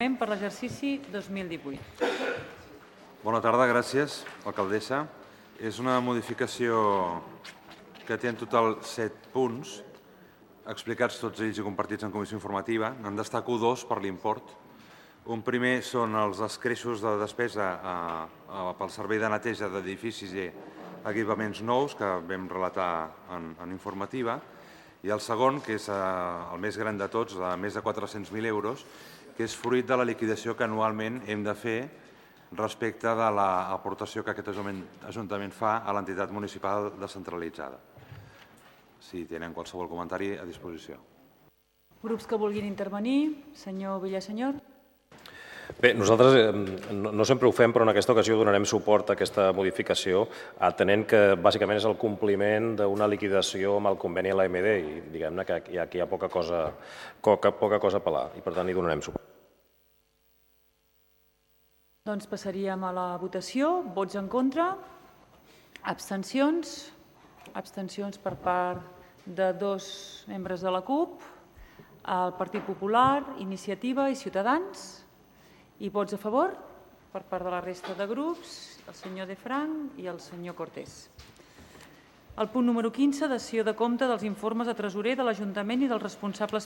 per l'exercici 2018. Bona tarda, gràcies, alcaldessa. És una modificació que té en total 7 punts, explicats tots ells i compartits en comissió informativa. En destaco 2 per l'import. Un primer són els escreixos de despesa pel servei de neteja d'edificis i equipaments nous que vam relatar en informativa. I el segon, que és el més gran de tots, de més de 400.000 euros, que és fruit de la liquidació que anualment hem de fer respecte de l'aportació que aquest Ajuntament fa a l'entitat municipal descentralitzada. Si tenen qualsevol comentari, a disposició. Grups que vulguin intervenir. Senyor Villasenyor. Bé, nosaltres no sempre ho fem, però en aquesta ocasió donarem suport a aquesta modificació, atenent que bàsicament és el compliment d'una liquidació amb el conveni a l'AMD i diguem-ne que aquí hi ha poca cosa a pelar i per tant hi donarem suport. Doncs passaríem a la votació. Vots en contra? Abstencions? Abstencions per part de 2 membres de la CUP, el Partit Popular, Iniciativa i Ciutadans. I vots a favor per part de la resta de grups, el senyor De Frank i el senyor Cortés. El punt número 15, dació de compte dels informes de tresorer de l'Ajuntament i dels responsables